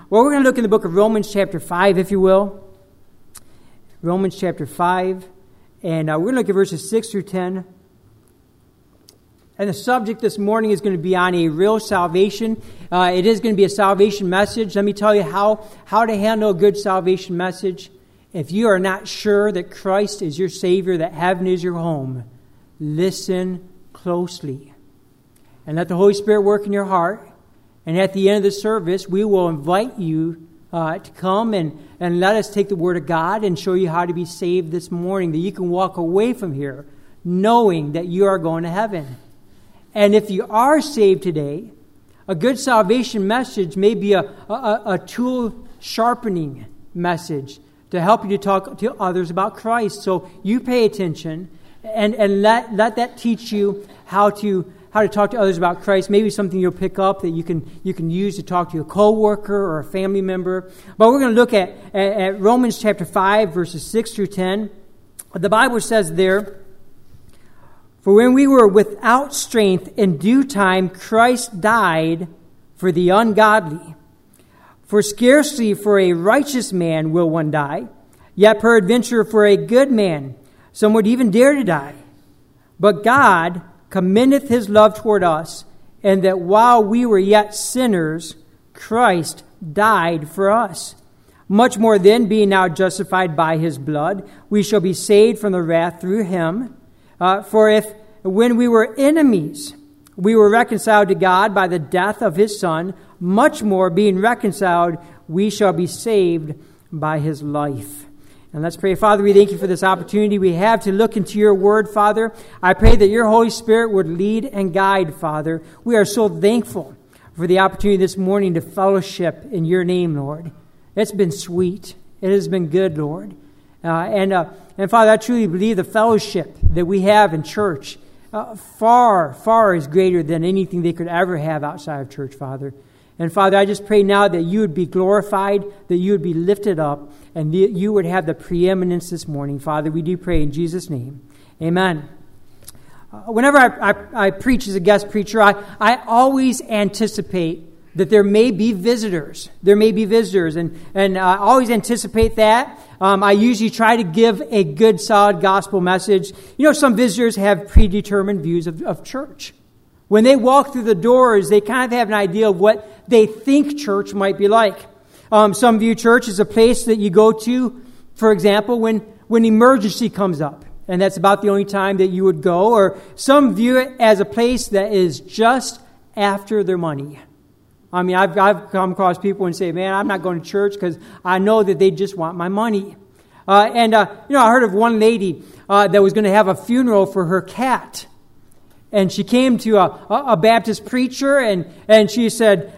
Well, we're going to look in the book of Romans chapter 5, if you will. Romans chapter 5. And we're going to look at verses 6 through 10. And the subject this morning is going to be on a real salvation. It is going to be a salvation message. Let me tell you how to handle a good salvation message. If you are not sure that Christ is your Savior, that heaven is your home, listen closely. And let the Holy Spirit work in your heart. And at the end of the service, we will invite you to come and let us take the Word of God and show you how to be saved this morning, that you can walk away from here knowing that you are going to heaven. And if you are saved today, a good salvation message may be a tool sharpening message to help you to talk to others about Christ. So you pay attention and let that teach you how to talk to others about Christ. Maybe something you'll pick up that you can use to talk to a coworker or a family member. But we're going to look at Romans chapter 5, verses 6 through 10. The Bible says there, "For when we were without strength, in due time Christ died for the ungodly. For scarcely for a righteous man will one die, yet peradventure for a good man some would even dare to die. But God commendeth his love toward us, and that while we were yet sinners, Christ died for us. Much more then, being now justified by his blood, we shall be saved from the wrath through him. For if, when we were enemies, we were reconciled to God by the death of his Son, much more, being reconciled, we shall be saved by his life." And let's pray. Father, we thank you for this opportunity we have to look into your word, Father. I pray that your Holy Spirit would lead and guide, Father. We are so thankful for the opportunity this morning to fellowship in your name, Lord. It's been sweet. It has been good, Lord. And Father, I truly believe the fellowship that we have in church far, far is greater than anything they could ever have outside of church, Father. And Father, I just pray now that you would be glorified, that you would be lifted up, and that you would have the preeminence this morning. Father, we do pray in Jesus' name. Amen. Whenever I preach as a guest preacher, I always anticipate that there may be visitors. There may be visitors, and I always anticipate that. I usually try to give a good, solid gospel message. You know, some visitors have predetermined views of church. When they walk through the doors, they kind of have an idea of what they think church might be like. Some view church as a place that you go to, for example, when emergency comes up, and that's about the only time that you would go. Or some view it as a place that is just after their money. I mean, I've come across people and say, "Man, I'm not going to church because I know that they just want my money." I heard of one lady that was going to have a funeral for her cat. And she came to a Baptist preacher, and she said,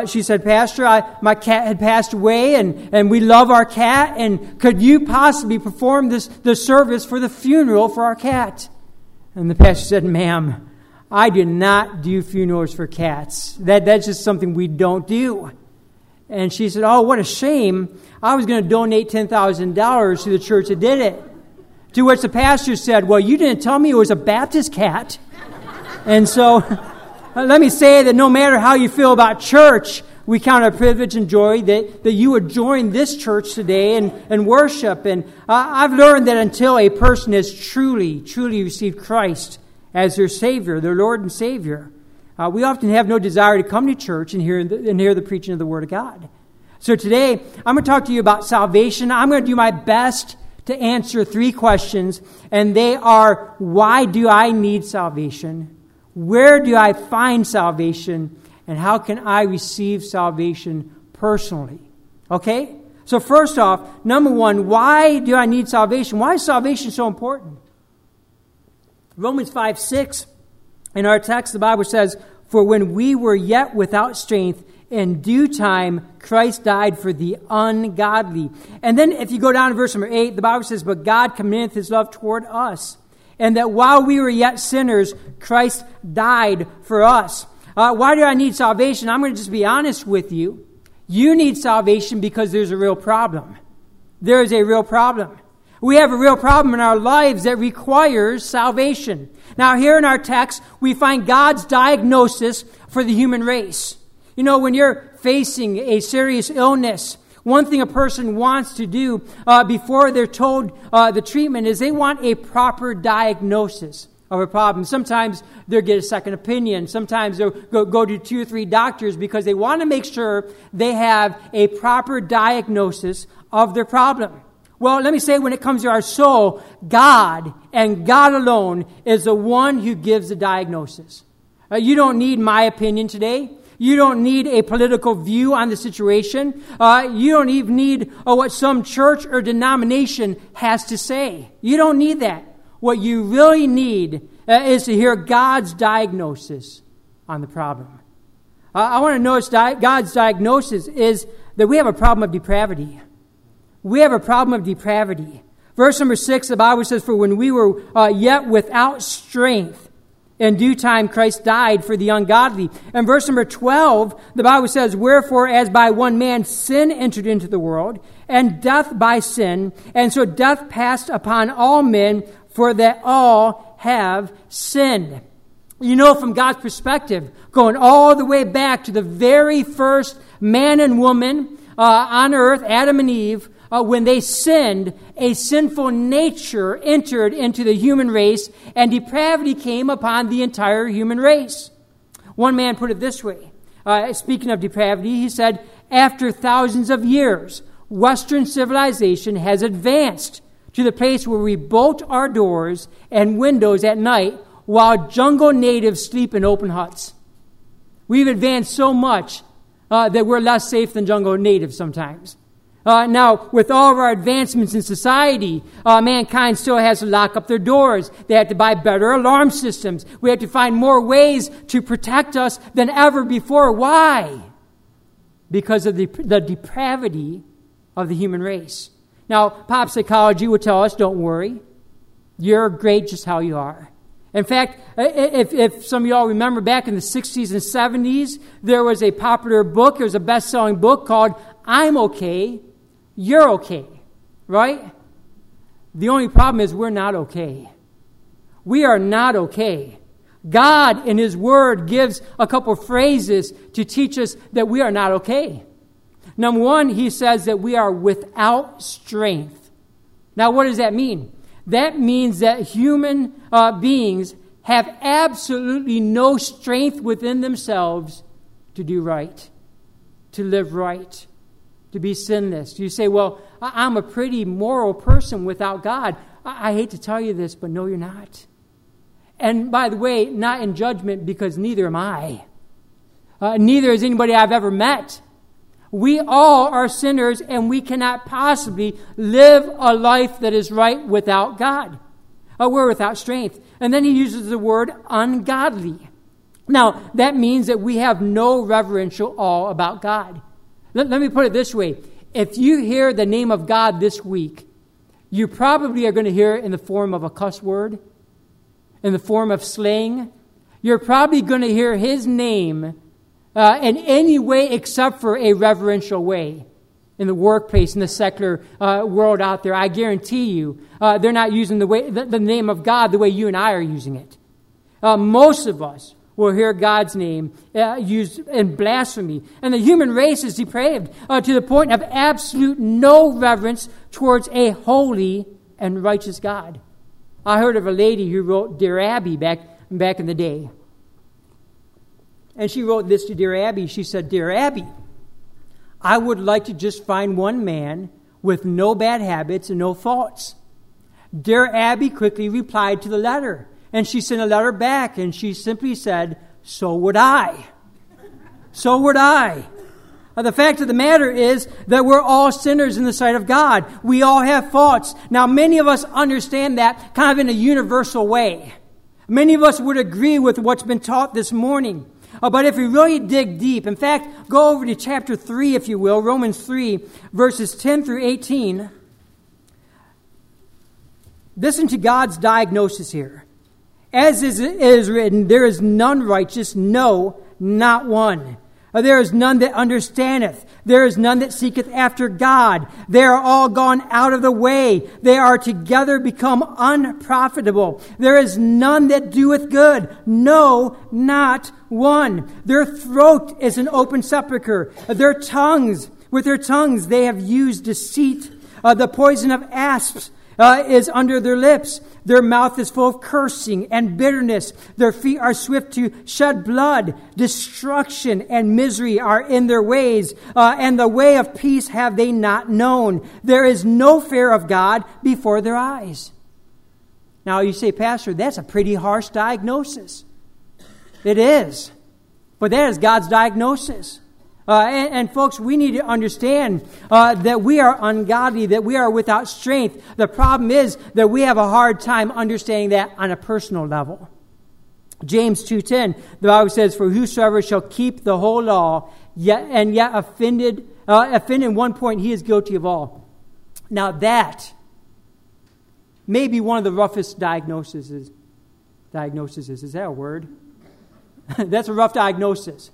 "Pastor, my cat had passed away, and we love our cat, and could you possibly perform the service for the funeral for our cat?" And the pastor said, "Ma'am, I do not do funerals for cats. That's just something we don't do." And she said, "Oh, what a shame. I was going to donate $10,000 to the church that did it." To which the pastor said, "Well, you didn't tell me it was a Baptist cat." And so, let me say that no matter how you feel about church, we count our privilege and joy that you would join this church today and worship. And I've learned that until a person has truly, truly received Christ as their Savior, their Lord and Savior, we often have no desire to come to church and hear the preaching of the Word of God. So today, I'm going to talk to you about salvation. I'm going to do my best to answer 3 questions, and they are: why do I need salvation? Where do I find salvation? And how can I receive salvation personally? Okay? So first off, number 1, why do I need salvation? Why is salvation so important? Romans 5:6, in our text, the Bible says, "For when we were yet without strength, in due time Christ died for the ungodly." And then if you go down to verse number 8, the Bible says, "But God commendeth his love toward us, and that while we were yet sinners, Christ died for us." Why do I need salvation? I'm going to just be honest with you. You need salvation because there's a real problem. There is a real problem. We have a real problem in our lives that requires salvation. Now, here in our text, we find God's diagnosis for the human race. You know, when you're facing a serious illness, one thing a person wants to do before they're told the treatment is they want a proper diagnosis of a problem. Sometimes they'll get a second opinion. Sometimes they'll go to 2 or 3 doctors because they want to make sure they have a proper diagnosis of their problem. Well, let me say, when it comes to our soul, God and God alone is the one who gives the diagnosis. You don't need my opinion today. You don't need a political view on the situation. You don't even need what some church or denomination has to say. You don't need that. What you really need is to hear God's diagnosis on the problem. I want to notice God's diagnosis is that we have a problem of depravity. We have a problem of depravity. Verse number 6, the Bible says, "For when we were yet without strength, in due time Christ died for the ungodly." And verse number 12, the Bible says, "Wherefore, as by one man sin entered into the world, and death by sin, and so death passed upon all men, for that all have sinned." You know, from God's perspective, going all the way back to the very first man and woman on earth, Adam and Eve, when they sinned, a sinful nature entered into the human race, and depravity came upon the entire human race. One man put it this way, speaking of depravity, he said, "After thousands of years, Western civilization has advanced to the place where we bolt our doors and windows at night while jungle natives sleep in open huts." We've advanced so much that we're less safe than jungle natives sometimes. Now, with all of our advancements in society, mankind still has to lock up their doors. They have to buy better alarm systems. We have to find more ways to protect us than ever before. Why? Because of the depravity of the human race. Now, pop psychology would tell us, don't worry. You're great just how you are. In fact, if some of y'all remember back in the 60s and 70s, there was a popular book, it was a best-selling book called "I'm Okay, You're Okay," right? The only problem is we're not okay. We are not okay. God in His Word gives a couple phrases to teach us that we are not okay. Number one, He says that we are without strength. Now, what does that mean? That means that human beings have absolutely no strength within themselves to do right, to live right, to be sinless. You say, well, I'm a pretty moral person without God. I hate to tell you this, but no, you're not. And by the way, not in judgment, because neither am I. Neither is anybody I've ever met. We all are sinners, and we cannot possibly live a life that is right without God. We're without strength. And then he uses the word ungodly. Now, that means that we have no reverential awe about God. Let me put it this way. If you hear the name of God this week, you probably are going to hear it in the form of a cuss word, in the form of slang. You're probably going to hear His name in any way except for a reverential way. In the workplace, in the secular world out there, I guarantee you, they're not using the name of God the way you and I are using it. Most of us will hear God's name used in blasphemy. And the human race is depraved to the point of absolute no reverence towards a holy and righteous God. I heard of a lady who wrote Dear Abby back in the day. And she wrote this to Dear Abby. She said, "Dear Abby, I would like to just find one man with no bad habits and no faults." Dear Abby quickly replied to the letter. And she sent a letter back, and she simply said, "So would I. So would I." The fact of the matter is that we're all sinners in the sight of God. We all have faults. Now, many of us understand that kind of in a universal way. Many of us would agree with what's been taught this morning. But if we really dig deep, in fact, go over to chapter 3, if you will, Romans 3, verses 10 through 18. Listen to God's diagnosis here. "As it is written, there is none righteous, no, not one. There is none that understandeth. There is none that seeketh after God. They are all gone out of the way. They are together become unprofitable. There is none that doeth good. No, not one. Their throat is an open sepulchre. With their tongues they have used deceit. The poison of asps is under their lips. Their mouth is full of cursing and bitterness. Their feet are swift to shed blood. Destruction and misery are in their ways, and the way of peace have they not known. There is no fear of God before their eyes. Now you say, Pastor, that's a pretty harsh diagnosis. It is. But that is God's diagnosis. And folks, we need to understand that we are ungodly, that we are without strength. The problem is that we have a hard time understanding that on a personal level. James 2:10, the Bible says, "For whosoever shall keep the whole law, yet offended in one point, he is guilty of all." Now that may be one of the roughest diagnoses. Is that a word? That's a rough diagnosis.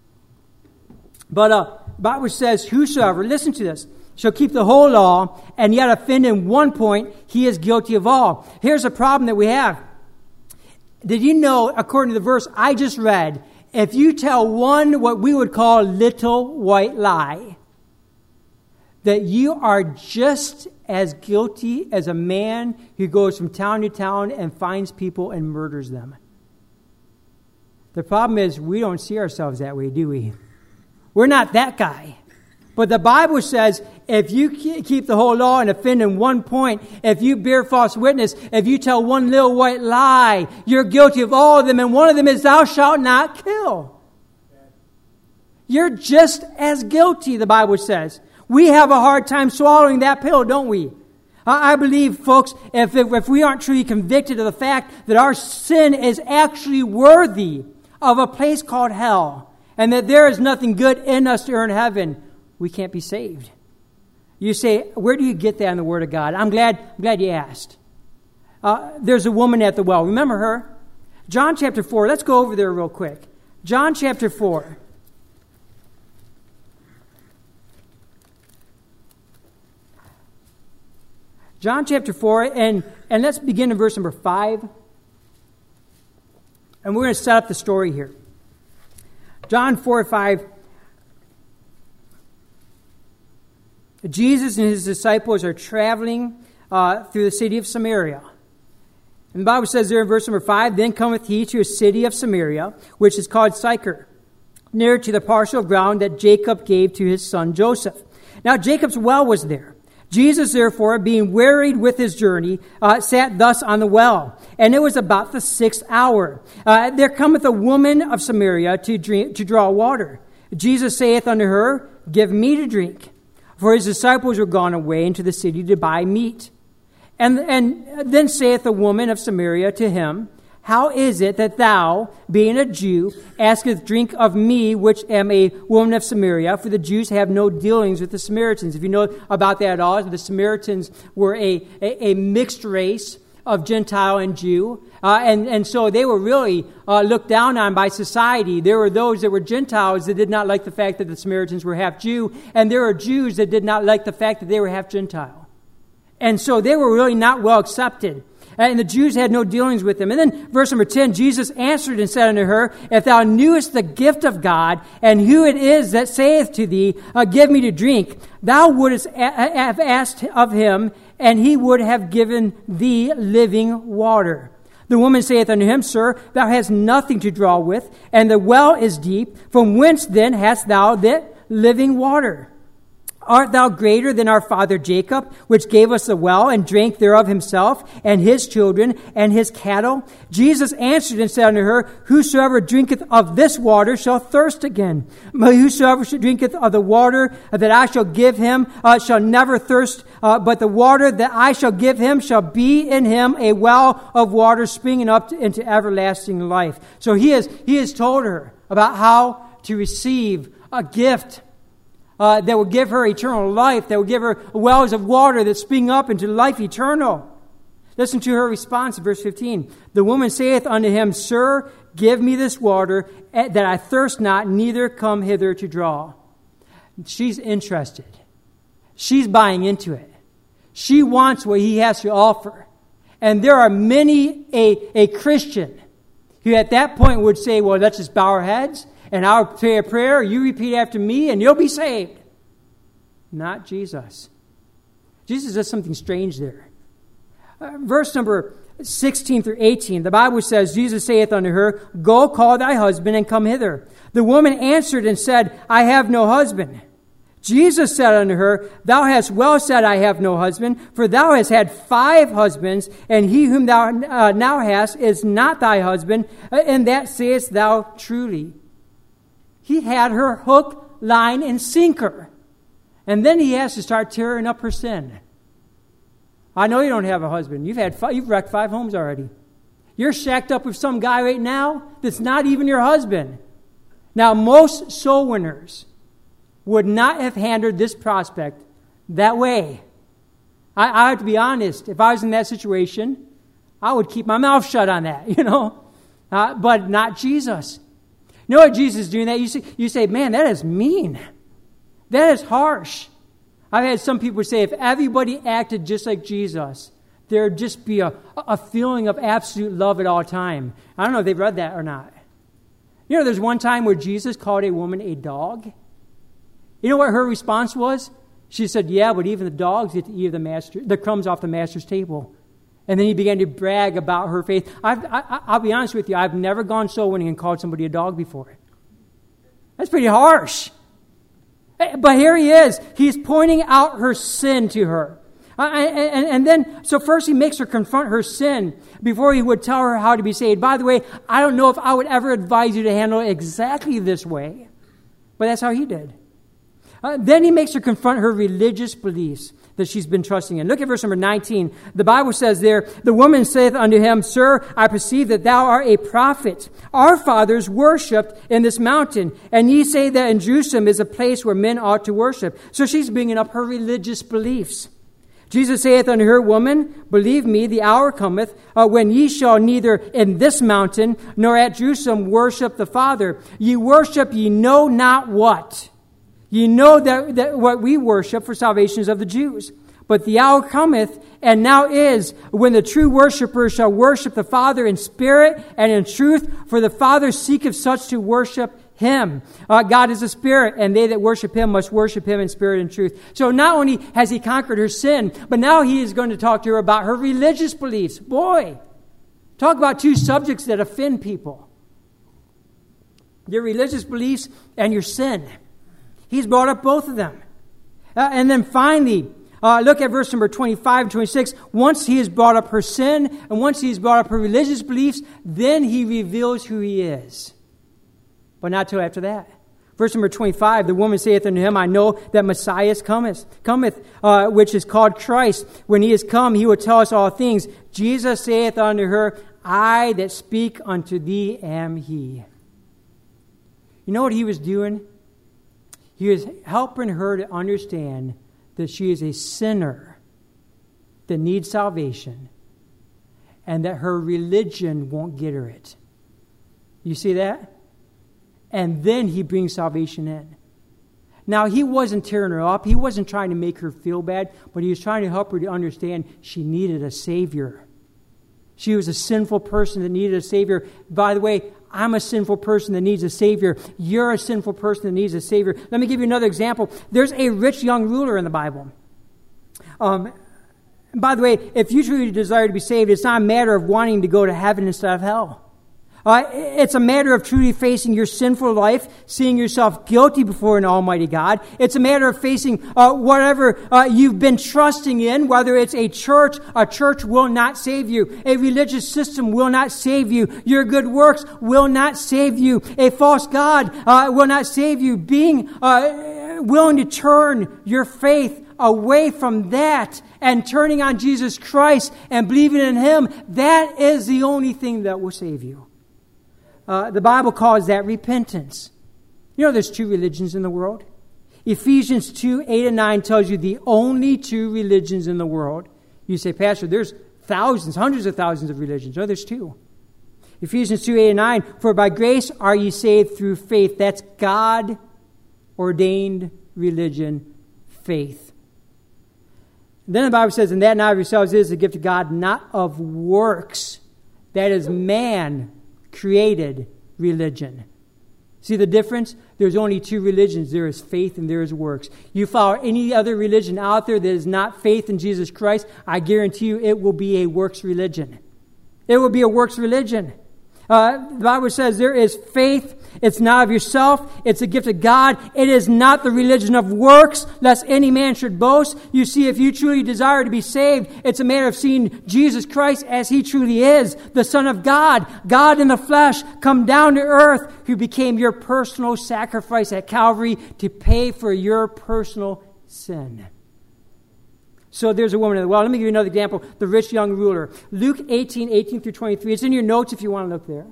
But Bible says, whosoever, listen to this, shall keep the whole law, and yet offend in one point, he is guilty of all. Here's a problem that we have. Did you know, according to the verse I just read, if you tell one what we would call little white lie, that you are just as guilty as a man who goes from town to town and finds people and murders them? The problem is we don't see ourselves that way, do we? We're not that guy. But the Bible says if you keep the whole law and offend in one point, if you bear false witness, if you tell one little white lie, you're guilty of all of them. And one of them is thou shalt not kill. You're just as guilty, the Bible says. We have a hard time swallowing that pill, don't we? I believe, folks, if we aren't truly convicted of the fact that our sin is actually worthy of a place called hell, and that there is nothing good in us to earn heaven, we can't be saved. You say, where do you get that in the Word of God? I'm glad you asked. There's a woman at the well. Remember her? John chapter 4. Let's go over there real quick. John chapter 4. John chapter 4, and let's begin in verse number 5. And we're going to set up the story here. John 4:5. Jesus and his disciples are traveling through the city of Samaria. And the Bible says there in verse number 5, "Then cometh he to a city of Samaria, which is called Sychar, near to the parcel of ground that Jacob gave to his son Joseph. Now Jacob's well was there. Jesus, therefore, being wearied with his journey, sat thus on the well. And it was about the 6th hour. There cometh a woman of Samaria to draw water. Jesus saith unto her, Give me to drink. For his disciples were gone away into the city to buy meat. And then saith the woman of Samaria to him, How is it that thou, being a Jew, askest drink of me, which am a woman of Samaria? For the Jews have no dealings with the Samaritans." If you know about that at all, the Samaritans were a mixed race of Gentile and Jew. And so they were really looked down on by society. There were those that were Gentiles that did not like the fact that the Samaritans were half Jew. And there were Jews that did not like the fact that they were half Gentile. And so they were really not well accepted. And the Jews had no dealings with them. And then verse number 10, Jesus answered and said unto her, If thou knewest the gift of God, and who it is that saith to thee, Give me to drink, thou wouldest have asked of him, and he would have given thee living water. The woman saith unto him, Sir, thou hast nothing to draw with, and the well is deep. From whence then hast thou that living water? Art thou greater than our father Jacob, which gave us the well, and drank thereof himself, and his children, and his cattle? Jesus answered and said unto her, Whosoever drinketh of this water shall thirst again. But whosoever drinketh of the water that I shall give him shall never thirst, but the water that I shall give him shall be in him a well of water springing up into everlasting life. So he has told her about how to receive a gift that will give her eternal life, that will give her wells of water that spring up into life eternal. Listen to her response in verse 15. The woman saith unto him, Sir, give me this water, that I thirst not, neither come hither to draw. She's interested. She's buying into it. She wants what he has to offer. And there are many a Christian who at that point would say, well, let's just bow our heads, and I'll say a prayer, you repeat after me, and you'll be saved. Not Jesus. Jesus does something strange there. Verse number 16 through 18, the Bible says, Jesus saith unto her, Go call thy husband and come hither. The woman answered and said, I have no husband. Jesus said unto her, Thou hast well said, I have no husband, for thou hast had 5 husbands, and he whom thou now hast is not thy husband, and that sayest thou truly. He had her hook, line, and sinker. And then he has to start tearing up her sin. I know you don't have a husband. You've wrecked 5 homes already. You're shacked up with some guy right now that's not even your husband. Now, most soul winners would not have handled this prospect that way. I have to be honest. If I was in that situation, I would keep my mouth shut on that, but not Jesus. You know what Jesus is doing that? You say, man, that is mean. That is harsh. I've had some people say if everybody acted just like Jesus, there would just be a feeling of absolute love at all time. I don't know if they've read that or not. There's one time where Jesus called a woman a dog. You know what her response was? She said, yeah, but even the dogs get to eat the crumbs off the master's table. And then he began to brag about her faith. I'll be honest with you, I've never gone soul winning and called somebody a dog before. That's pretty harsh. But here he is. He's pointing out her sin to her. And then, so first he makes her confront her sin before he would tell her how to be saved. By the way, I don't know if I would ever advise you to handle it exactly this way, but that's how he did. Then he makes her confront her religious beliefs that she's been trusting in. Look at verse number 19. The Bible says there, the woman saith unto him, Sir, I perceive that thou art a prophet. Our fathers worshipped in this mountain, and ye say that in Jerusalem is a place where men ought to worship. So she's bringing up her religious beliefs. Jesus saith unto her, Woman, believe me, the hour cometh when ye shall neither in this mountain nor at Jerusalem worship the Father. Ye worship ye know not what. Ye know that what we worship for salvation is of the Jews. But the hour cometh, and now is, when the true worshipers shall worship the Father in spirit and in truth, for the Father seeketh such to worship him. God is a spirit, and they that worship him must worship him in spirit and truth. So not only has he conquered her sin, but now he is going to talk to her about her religious beliefs. Boy, talk about 2 subjects that offend people. Your religious beliefs and your sin. He's brought up both of them. And then finally, look at verse number 25 and 26. Once he has brought up her sin, and once he has brought up her religious beliefs, then he reveals who he is. But not till after that. Verse number 25, the woman saith unto him, I know that Messiah cometh, which is called Christ. When he is come, he will tell us all things. Jesus saith unto her, I that speak unto thee am he. You know what he was doing? He was helping her to understand that she is a sinner that needs salvation and that her religion won't get her it. You see that? And then he brings salvation in. Now, he wasn't tearing her up. He wasn't trying to make her feel bad, but he was trying to help her to understand she needed a Savior. She was a sinful person that needed a Savior. By the way, I'm a sinful person that needs a Savior. You're a sinful person that needs a Savior. Let me give you another example. There's a rich young ruler in the Bible. By the way, if you truly desire to be saved, it's not a matter of wanting to go to heaven instead of hell. It's a matter of truly facing your sinful life, seeing yourself guilty before an almighty God. It's a matter of facing whatever you've been trusting in, whether it's a church will not save you. A religious system will not save you. Your good works will not save you. A false God will not save you. Being willing to turn your faith away from that and turning on Jesus Christ and believing in him, that is the only thing that will save you. The Bible calls that repentance. There's 2 religions in the world. Ephesians 2:8 and 9 tells you the only 2 religions in the world. You say, Pastor, there's thousands, hundreds of thousands of religions. No, there's two. Ephesians 2:8-9, for by grace are ye saved through faith. That's God-ordained religion, faith. Then the Bible says, and that not of yourselves is a gift of God, not of works. That is man-created religion. See the difference? There's only two religions. There is faith and there is works. You follow any other religion out there that is not faith in Jesus Christ, I guarantee you it will be a works religion. It will be a works religion. The Bible says there is faith. It's not of yourself. It's a gift of God. It is not the religion of works, lest any man should boast. You see, if you truly desire to be saved, it's a matter of seeing Jesus Christ as He truly is, the Son of God, God in the flesh, come down to earth, who became your personal sacrifice at Calvary to pay for your personal sin. So there's a woman in the well. Let me give you another example. The rich young ruler. Luke 18:18-23. It's in your notes if you want to look there.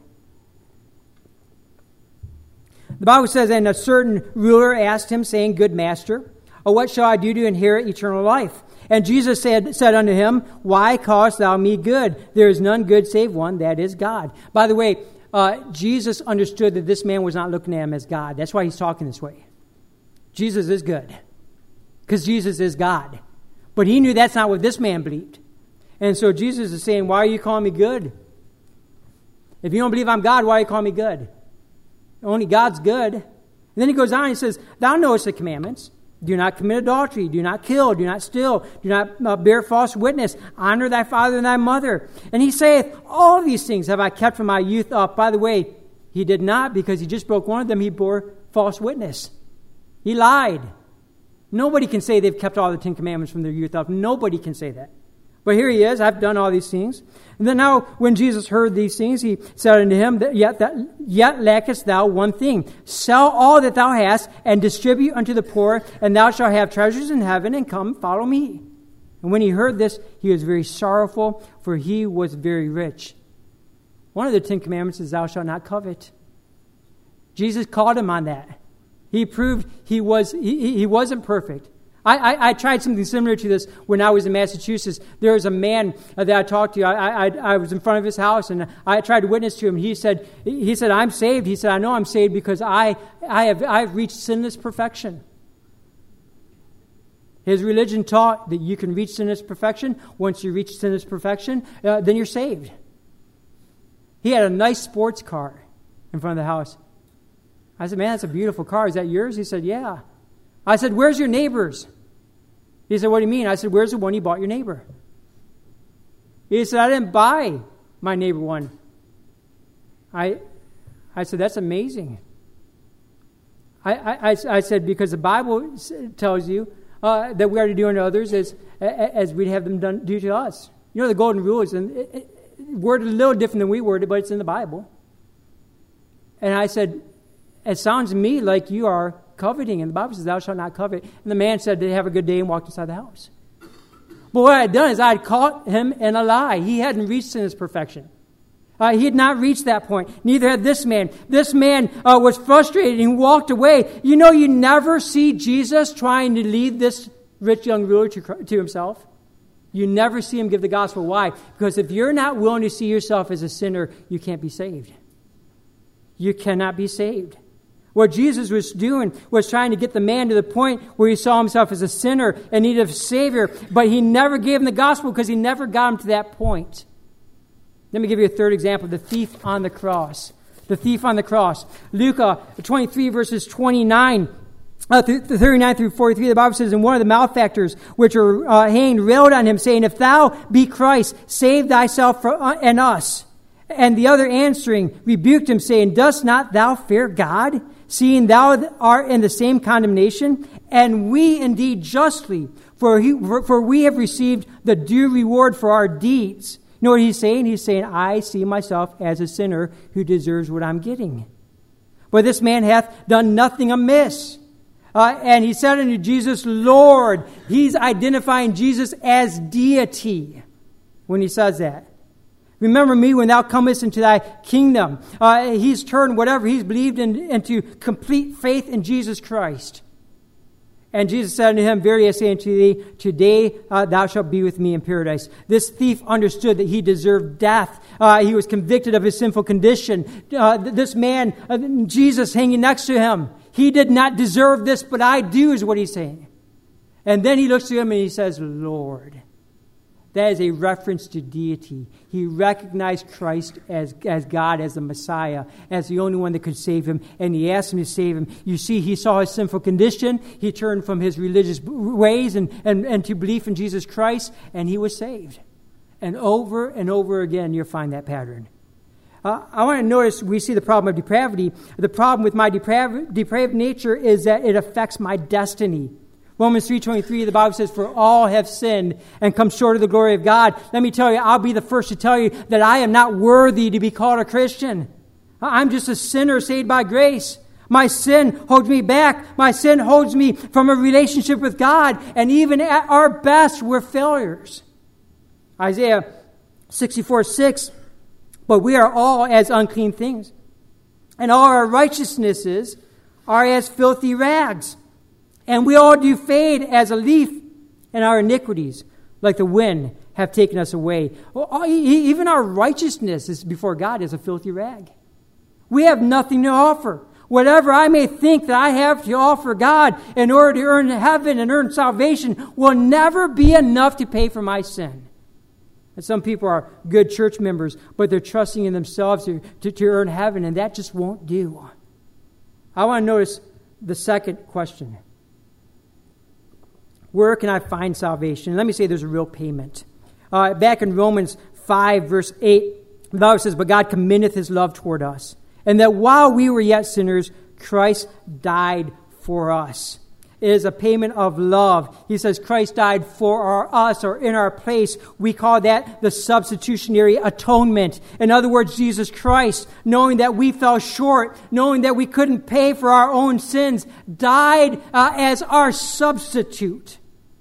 The Bible says, and a certain ruler asked him, saying, Good master, what shall I do to inherit eternal life? And Jesus said unto him, Why callest thou me good? There is none good save one, that is God. By the way, Jesus understood that this man was not looking at him as God. That's why he's talking this way. Jesus is good, because Jesus is God. But he knew that's not what this man believed. And so Jesus is saying, why are you calling me good? If you don't believe I'm God, why are you calling me good? Only God's good. And then he goes on and he says, Thou knowest the commandments. Do not commit adultery. Do not kill. Do not steal. Do not bear false witness. Honor thy father and thy mother. And he saith, All these things have I kept from my youth up. By the way, he did not, because he just broke one of them. He bore false witness. He lied. Nobody can say they've kept all the 10 Commandments from their youth up. Nobody can say that. But here he is, I've done all these things. And then now, when Jesus heard these things, he said unto him, Yet lackest thou one thing. Sell all that thou hast, and distribute unto the poor, and thou shalt have treasures in heaven, and come, follow me. And when he heard this, he was very sorrowful, for he was very rich. One of the 10 Commandments is, Thou shalt not covet. Jesus called him on that. He proved he wasn't perfect. I tried something similar to this when I was in Massachusetts. There was a man that I talked to. I was in front of his house, and I tried to witness to him. He said, I'm saved. He said, I know I'm saved because I've reached sinless perfection. His religion taught that you can reach sinless perfection. Once you reach sinless perfection, then you're saved. He had a nice sports car in front of the house. I said, man, that's a beautiful car. Is that yours? He said, yeah. I said, where's your neighbor's? He said, what do you mean? I said, where's the one you bought your neighbor? He said, I didn't buy my neighbor one. I said, that's amazing. I said, because the Bible tells you that we are to do unto others as we'd have them do to us. You know, the golden rule is worded a little different than we worded, but it's in the Bible. And I said, it sounds to me like you are coveting. And the Bible says, Thou shalt not covet. And the man said, Did have a good day, and walked inside the house. But what I had done is I had caught him in a lie. He hadn't reached sinless perfection. He had not reached that point. Neither had this man. This man was frustrated and walked away. You know, you never see Jesus trying to lead this rich young ruler to himself. You never see him give the gospel. Why? Because if you're not willing to see yourself as a sinner, you can't be saved. You cannot be saved. What Jesus was doing was trying to get the man to the point where he saw himself as a sinner and needed a Savior, but he never gave him the gospel because he never got him to that point. Let me give you a third example, the thief on the cross. The thief on the cross. Luke 23, verses 39 through 43, the Bible says, And one of the malefactors which were hanged railed on him, saying, If thou be Christ, save thyself and us. And the other answering rebuked him, saying, Dost not thou fear God, seeing thou art in the same condemnation? And we indeed justly, for we have received the due reward for our deeds. You know what he's saying? He's saying, I see myself as a sinner who deserves what I'm getting. But this man hath done nothing amiss. And he said unto Jesus, Lord. He's identifying Jesus as deity when he says that. Remember me when thou comest into thy kingdom. He's turned whatever he's believed in into complete faith in Jesus Christ. And Jesus said unto him, Verily I say unto thee, today thou shalt be with me in paradise. This thief understood that he deserved death. He was convicted of his sinful condition. This man, Jesus hanging next to him, he did not deserve this, but I do, is what he's saying. And then he looks to him and he says, Lord. That is a reference to deity. He recognized Christ as God, as the Messiah, as the only one that could save him, and he asked him to save him. You see, he saw his sinful condition. He turned from his religious ways and to belief in Jesus Christ, and he was saved. And over again, you'll find that pattern. I want to notice, we see the problem of depravity. The problem with my depraved nature is that it affects my destiny. Romans 3:23, the Bible says, For all have sinned and come short of the glory of God. Let me tell you, I'll be the first to tell you that I am not worthy to be called a Christian. I'm just a sinner saved by grace. My sin holds me back. My sin holds me from a relationship with God. And even at our best, we're failures. Isaiah 64:6, But we are all as unclean things, and all our righteousnesses are as filthy rags. And we all do fade as a leaf, and our iniquities, like the wind, have taken us away. Even our righteousness is before God is a filthy rag. We have nothing to offer. Whatever I may think that I have to offer God in order to earn heaven and earn salvation will never be enough to pay for my sin. And some people are good church members, but they're trusting in themselves to earn heaven, and that just won't do. I want to notice the second question. Where can I find salvation? Let me say there's a real payment. Back in Romans 5, verse 8, the Bible says, But God commendeth his love toward us, and that while we were yet sinners, Christ died for us. It is a payment of love. He says Christ died for us or in our place. We call that the substitutionary atonement. In other words, Jesus Christ, knowing that we fell short, knowing that we couldn't pay for our own sins, died as our substitute.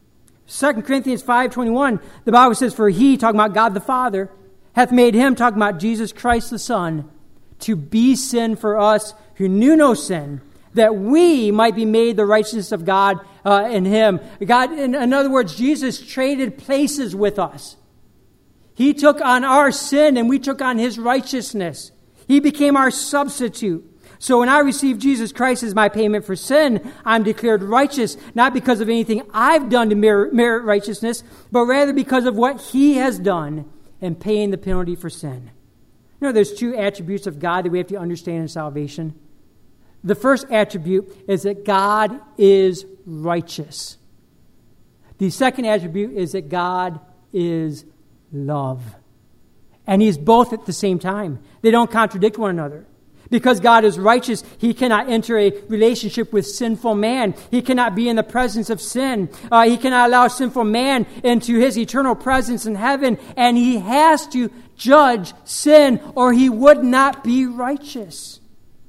2 Corinthians 5:21, the Bible says, For he, talking about God the Father, hath made him, talking about Jesus Christ the Son, to be sin for us who knew no sin, that we might be made the righteousness of God in him. God, in other words, Jesus traded places with us. He took on our sin and we took on his righteousness. He became our substitute. So when I receive Jesus Christ as my payment for sin, I'm declared righteous, not because of anything I've done to merit righteousness, but rather because of what he has done in paying the penalty for sin. You know, there's two attributes of God that we have to understand in salvation. The first attribute is that God is righteous. The second attribute is that God is love. And he's both at the same time. They don't contradict one another. Because God is righteous, he cannot enter a relationship with sinful man. He cannot be in the presence of sin. He cannot allow sinful man into his eternal presence in heaven. And he has to judge sin or he would not be righteous.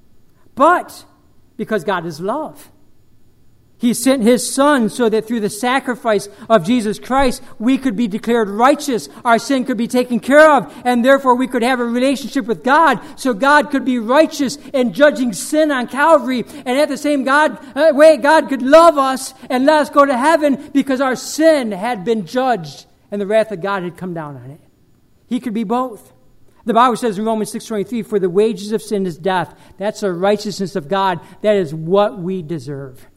But because God is love, he sent his Son so that through the sacrifice of Jesus Christ, we could be declared righteous. Our sin could be taken care of, and therefore we could have a relationship with God, so God could be righteous in judging sin on Calvary. And at the same way, God could love us and let us go to heaven because our sin had been judged and the wrath of God had come down on it. He could be both. The Bible says in Romans 6:23, For the wages of sin is death. That's the righteousness of God. That is what we deserve.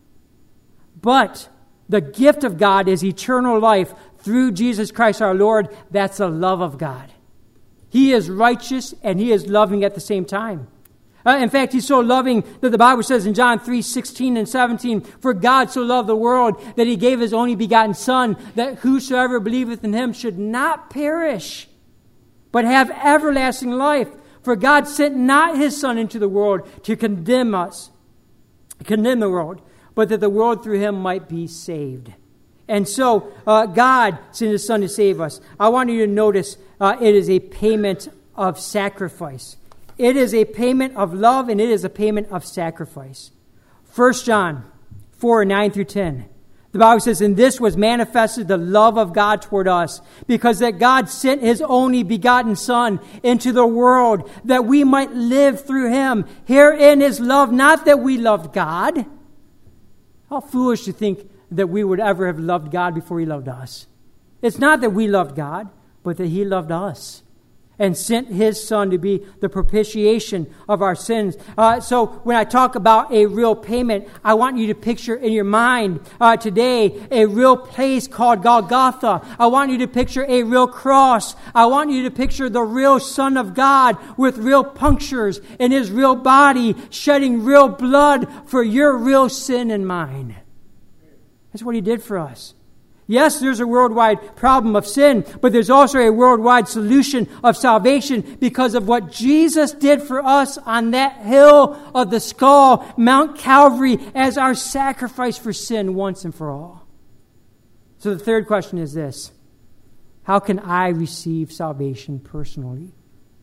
But the gift of God is eternal life through Jesus Christ our Lord. That's the love of God. He is righteous and he is loving at the same time. In fact, he's so loving that the Bible says in John 3:16 and 17, For God so loved the world that he gave his only begotten Son, that whosoever believeth in him should not perish, but have everlasting life. For God sent not his Son into the world to condemn the world, but that the world through him might be saved. And so God sent his Son to save us. I want you to notice it is a payment of sacrifice. It is a payment of love, and it is a payment of sacrifice. 1 John 4:9-10. The Bible says, And this was manifested the love of God toward us, because that God sent his only begotten Son into the world, that we might live through him. Herein is love, not that we loved God. How foolish to think that we would ever have loved God before he loved us. It's not that we loved God, but that he loved us and sent his Son to be the propitiation of our sins. So when I talk about a real payment, I want you to picture in your mind today a real place called Golgotha. I want you to picture a real cross. I want you to picture the real Son of God with real punctures in his real body, shedding real blood for your real sin and mine. That's what he did for us. Yes, there's a worldwide problem of sin, but there's also a worldwide solution of salvation because of what Jesus did for us on that hill of the skull, Mount Calvary, as our sacrifice for sin once and for all. So the third question is this: how can I receive salvation personally?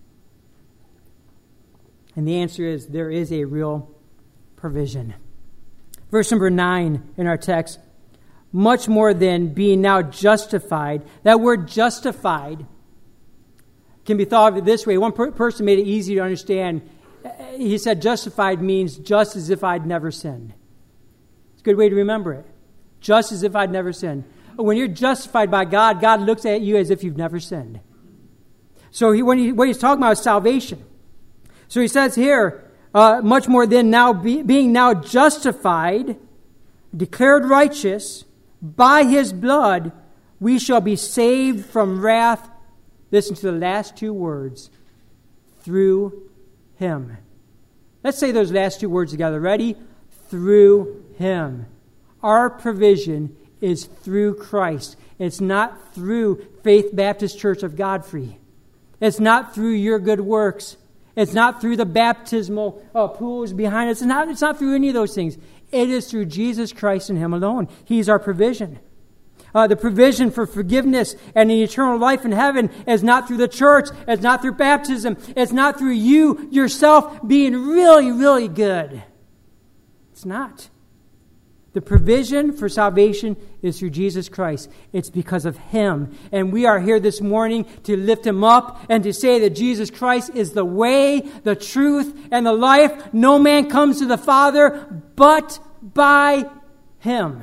And the answer is there is a real provision. Verse number 9 in our text: much more than being now justified. That word justified can be thought of this way. One person made it easy to understand. He said justified means just as if I'd never sinned. It's a good way to remember it. Just as if I'd never sinned. When you're justified by God, God looks at you as if you've never sinned. So what he's talking about is salvation. So he says here, much more than now being now justified, declared righteous, by his blood, we shall be saved from wrath. Listen to the last two words: through him. Let's say those last two words together. Ready? Through him. Our provision is through Christ. It's not through Faith Baptist Church of Godfrey. It's not through your good works. It's not through the baptismal pools behind us. It's not through any of those things. It is through Jesus Christ and him alone. He's our provision. The provision for forgiveness and an eternal life in heaven is not through the church. It's not through baptism. It's not through you yourself being really, really good. It's not. The provision for salvation is through Jesus Christ. It's because of him. And we are here this morning to lift him up and to say that Jesus Christ is the way, the truth, and the life. No man comes to the Father but by him.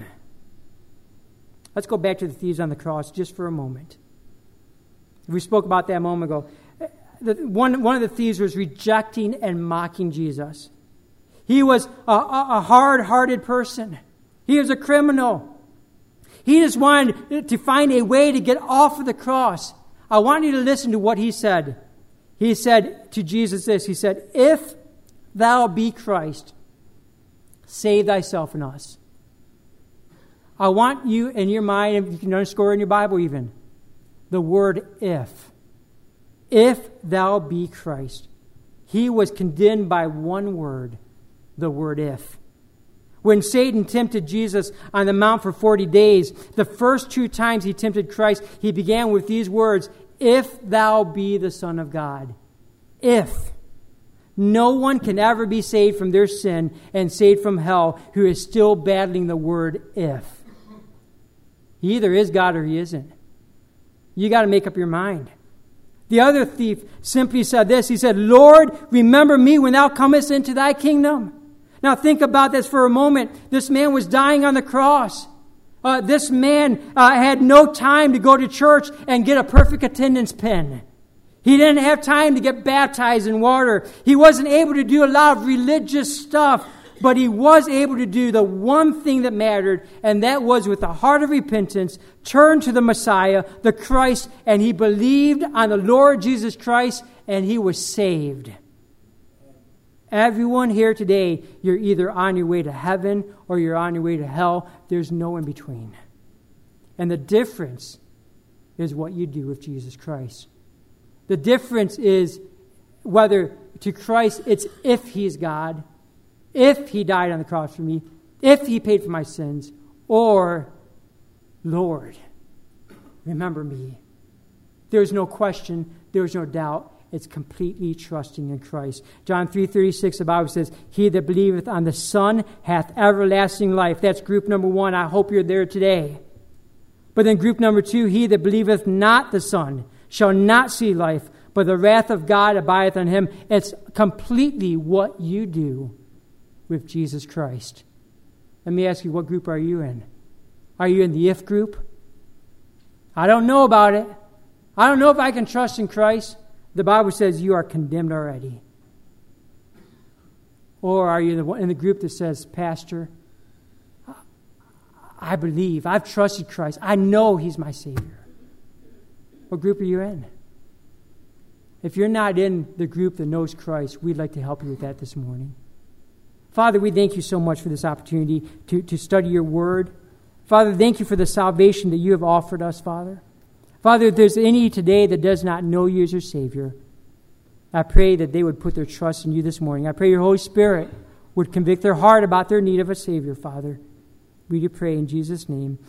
Let's go back to the thieves on the cross just for a moment. We spoke about that a moment ago. One of the thieves was rejecting and mocking Jesus. He was a hard-hearted person. He was a criminal. He just wanted to find a way to get off of the cross. I want you to listen to what he said. He said to Jesus this. He said, "If thou be Christ, save thyself and us." I want you in your mind, if you can underscore in your Bible even, the word if. If thou be Christ. He was condemned by one word, the word if. When Satan tempted Jesus on the mount for 40 days, the first two times he tempted Christ, he began with these words, "If thou be the Son of God." If. No one can ever be saved from their sin and saved from hell who is still battling the word if. He either is God or he isn't. You got to make up your mind. The other thief simply said this. He said, "Lord, remember me when thou comest into thy kingdom." Now think about this for a moment. This man was dying on the cross. This man had no time to go to church and get a perfect attendance pin. He didn't have time to get baptized in water. He wasn't able to do a lot of religious stuff, but he was able to do the one thing that mattered, and that was with a heart of repentance, turn to the Messiah, the Christ, and he believed on the Lord Jesus Christ, and he was saved. Everyone here today, you're either on your way to heaven or you're on your way to hell. There's no in between. And the difference is what you do with Jesus Christ. The difference is whether to Christ it's if he's God, if he died on the cross for me, if he paid for my sins, or Lord, remember me. There's no question, there's no doubt. It's completely trusting in Christ. John 3:36, the Bible says, "He that believeth on the Son hath everlasting life." That's group number one. I hope you're there today. But then group number two, "He that believeth not the Son shall not see life, but the wrath of God abideth on him." It's completely what you do with Jesus Christ. Let me ask you, what group are you in? Are you in the if group? I don't know about it. I don't know if I can trust in Christ. The Bible says you are condemned already. Or are you in the group that says, Pastor, I believe, I've trusted Christ. I know He's my Savior. What group are you in? If you're not in the group that knows Christ, we'd like to help you with that this morning. Father, we thank you so much for this opportunity to study your word. Father, thank you for the salvation that you have offered us, Father. Father, if there's any today that does not know you as your Savior, I pray that they would put their trust in you this morning. I pray your Holy Spirit would convict their heart about their need of a Savior, Father. We do pray in Jesus' name.